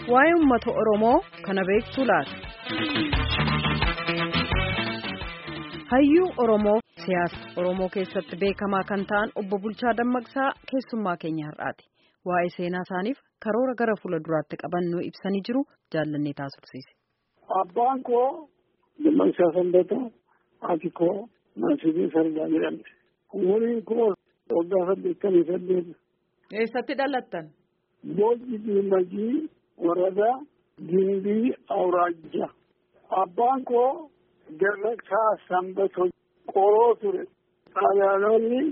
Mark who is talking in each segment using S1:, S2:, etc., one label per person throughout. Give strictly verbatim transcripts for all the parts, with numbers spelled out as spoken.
S1: Waa'ee uummata Oromoo kana beektu laata? Hayyuu Oromoo siyaasa Oromoo keessatti beekamaa kan ta'an obbo Bulchaa Dammaqsaa keessummaa keenya har'aati. Waa'ee seenaa isaaniif karoora gara fuula duraatti qabannoo ibsanii jiru jaallannee taasifsiise.
S2: Abbaan koo Dammaqsaa Sanbataa, haati koo Maasii Sardaa jedhamti. Umuriin koo waggaa saddeettamii saddeet.
S1: Eessatti dhalattan?
S2: Boojii Diimagii Waradaa Gimbii Awraajja. Abbaan koo Dammaqsaa Sanbatoo qoroo ture. Xaaliyaanonni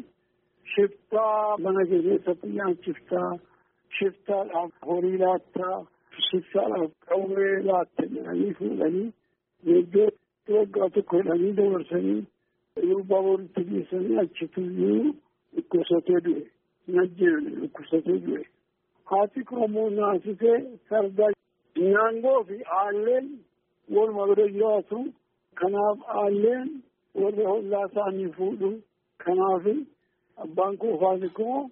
S2: shiftaa mana keessatti nyaachiftaa, shiftaadhaaf horii laattaa, shiftaadhaaf qawwee laatte jedhanii fuudhanii iddoo waggaa tokko jedhanii dabarsanii durbaa walitti geessanii achituyyuu dhukkubsatee du'e. Najjeerani dhukkubsatee du'e. Haati koo naasisee Sardaa Nyaangoo fi Aalleen walumaa bira jiraatu. Kanaaf Aalleen warra hollaa isaanii fuudhu. Kanaaf abbaan koo haati koo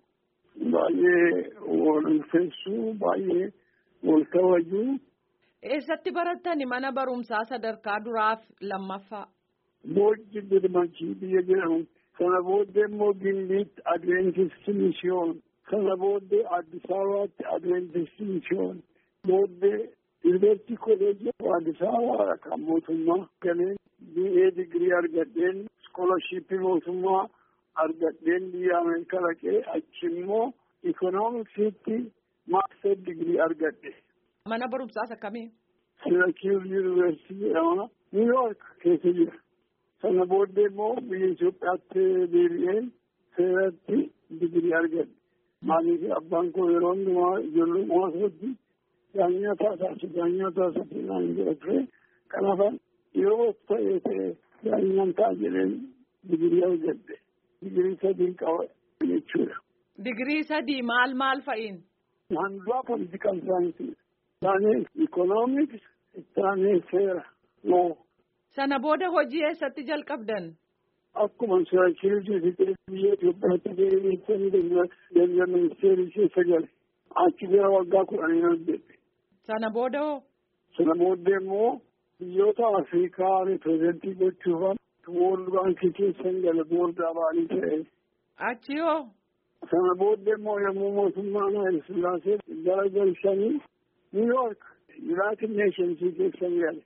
S2: baay'ee wal ulfeessuu, baay'ee wal kabajuu.
S1: Eessatti barattani mana barumsaa sadarkaa duraaf lammaffaa?
S2: Boojii Dirmachii biyya jedhamu. Sana booddee immoo Gimbiitti Adventistii Mishiyoon. Sana booddee Addis Ababaatti Adventistii Mishiyoon. Booddee Yuunivarsiitii Kolleejjii Addis Ababaa kan mootummaa galeen B A digirii argadheen iskoolashipii mootummaa argadheen biyya Ameerikaa dhaqee achi immoo Ikoonomiksiitti maastar digirii argadhe.
S1: Mana barumsaas akkamii?
S2: Sirakiir Yuunivarsiitii jedhama. Niw Yoork keessa jira. Sana booddee immoo biyya Itoophiyaatti deebi'een seeratti digirii argadhe. Maaliif abbaan koo yeroo hundumaa ijoollee mootummaatti daanyaa taasisu daanyaa taasisu naan jedha ture. Kanaaf yeroo ta'ee ta'e daanyaan ta'a jedheen digirii argadhe. Digirii sadii qaba jechuudha.
S1: Digirii sadii maal maal fa'iin?
S2: Handuraa political saayinsii, taanee ikoonomiks, taanee seera loo.
S1: Sana booda hojii eessatti jalqabdan?
S2: Akkuma siraakirii biyya Itoophiyaatti deebi'anii dalga ministeerii keessa gale. Achi gara waggaa kudhanii hojjette.
S1: Sana booda hoo?
S2: Sana booddee immoo biyyoota Afrikaa ripirezentii gochuufan World Baankii keessan gale boordaa ba'anii ta'e.
S1: Achi hoo?
S2: Sana booddee immoo yommuu mootummaan Hayil Sillaasee gara galchanii Niw Yoork United Nations keessan gale.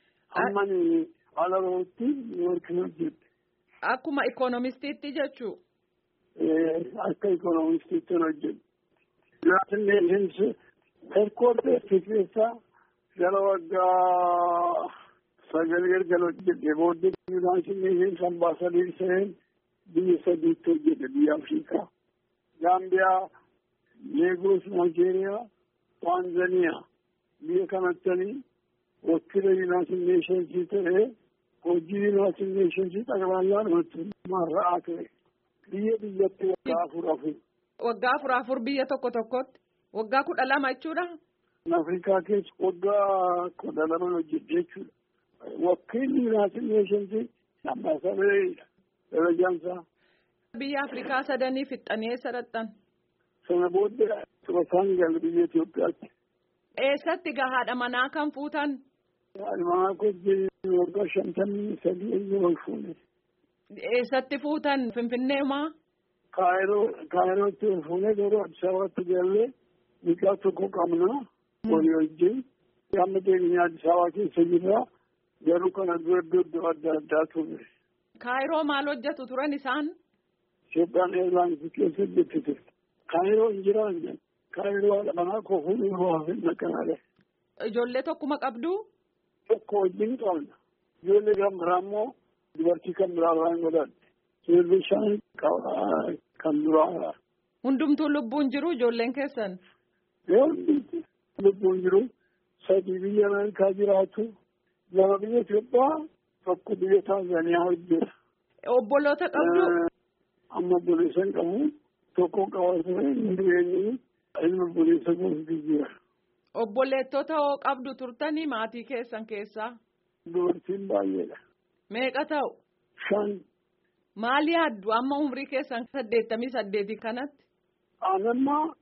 S2: Ammanii alarootti Niw Yoork hojjette.
S1: Akkuma ikoonomistiitti jechuu?
S2: Akka ikoonomistiitti hojjette. United Nations headquarters keessaa gara waggaa sagal erga hojjette booddee United Nations ambaasaadii seen biyya sadiitti hojjette biyya Afrikaa. Gaambiyaa, Leegos, Naayijeeriyaa, Taanzaniyaa biyya kanattanii wakiila United Nations ta'ee hojii United Nations xaqballaan marra'aa ture. Biyya biyyatti waggaa afur afur.
S1: Waggaa afur afur biyya tokko tokkotti? Waggaa kudha lama jechuudha?
S2: Afrikaa keessa waggaa kudha lama hojjette jechuudha. Wakiilli United Nations ambaasaadarii dalajaansaa.
S1: Biyya Afrikaa sadanii fixxanii eessa dhaqxan?
S2: Sana booddee Turasaan galle biyya Itoophiyaatti.
S1: Eessatti gahaadha manaa kan fuutan?
S2: Haadha manaa kojjii waggaa shantamii sadii eeyyee wal fuune.
S1: Eessatti fuutan Finfinnee maa?
S2: Kaayiroo Kaayirootti wal fuune garuu Addis Ababaatti gallee mucaa tokko qabna walii wajjin. Amma deebiin Addis Ababaa keessa jirra garuu kana dura iddoo adda addaa ture.
S1: Kaayiroo maal hojjetu turan isaan?
S2: Itoophiyaan Eerlaansii keessa hojjette. Kaayiroo hin jiraan. Kaayiroo haadha manaa koo fuudhuu hafe naqanaadha.
S1: Ijoollee tokkuma qabdu?
S2: Tokko wajjin qabna. Ijoollee kan biraa immoo dubartii kan biraa irraa hin godhanne. Ijoollee shan kan biraa.
S1: Hundumtuu lubbuun jiru ijoolleen keessan?
S2: Yoo hundumtuu lubbuun jiru sadii biyya Ameerikaa jiraatu. Lama biyya Itoophiyaa tokko biyya Taanzaniyaa hojjeta.
S1: Obboloota qabdu?
S2: Amma obboleessa hin qabu. Tokko qabatee hin jireenyi ilma obboleessa gosa jira.
S1: Obboleettota hoo qabdu turtanii maatii keessan keessaa?
S2: Dubartiin baay'eedha.
S1: Meeqa ta'u?
S2: Shan.
S1: Maal yaaddu amma umrii keessan saddeettamii saddeetii kanatti?
S2: Anammaa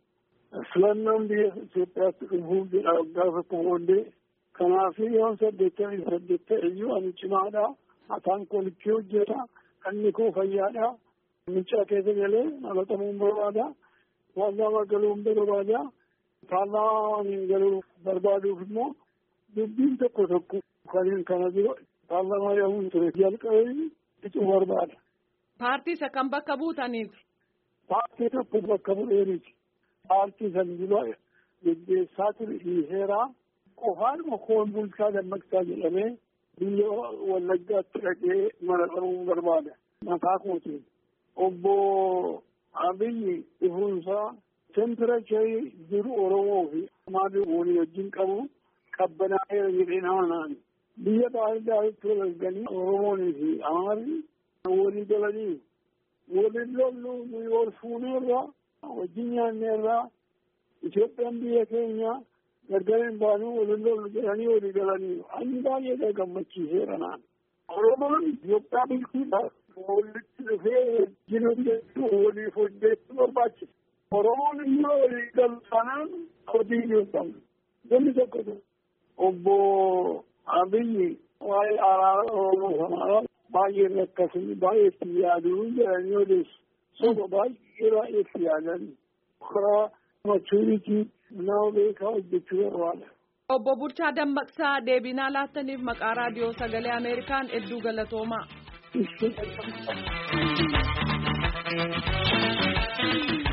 S2: filannoon biyya Itoophiyaatti dhufuuf jedha gaafa booddee kanaaf yoon saddeettamii saddeet ta'eyyuu ani cimaadha mataan kolichii hojjeta kanni koo fayyaadha miccaa keessa galee nalaxamuun barbaada paarlaamaa galuun barbaada paarlaamaa galuu barbaaduuf immoo dubbiin tokko tokko kaniin kana dura paarlaamaa yaa'uun ture jalqabee icuu barbaada.
S3: Paartii isa kan bakka buutaniif.
S2: Paartii tokko bakka bu'eeriti. Paartii san dura geggeessaa ture dhiiseeraa qofaanuma koon bulchaa dammaqsaa jedhamee biyya Wallaggaatti dhaqee maraxamuun barbaada. Mataa kootiin obbo Abiyyi dhufuunsaa temperacharii jiru Oromoo fi Amaarii walii wajjin qabu qabbanaa'eera jedhee nama naan biyya baay'ee walganii Oromoonii fi Amaarii walii galanii waliin lollu nuyi wal fuuneerra wajjin nyaanneerra Itoophiyaan biyya keenya gargar hin baanu waliin lollu jedhanii walii galanii ani baay'ee gammachiiseera naan Oromoon Itoophiyaa bulchiidha walitti dhufee wajjin hojjechuu waliif hojjechuu barbaachisa. Oromoon immoo walii galu sanaan hojii hin qabu. Namni tokko obbo Abiyyi waa'ee araara Oromoo sanaa baay'ee rakkasanii baay'ee itti yaaduu jedhanii odeessu. Soba baay'ee baay'ee itti yaadan karaa machuuritii nama beekaa hojjechuu barbaada.
S3: Obbo Bulchaa Dammaqsaa deebii nuuf laattaniif maqaa raadiyoo sagalee Ameerikaan hedduu galatoomaa.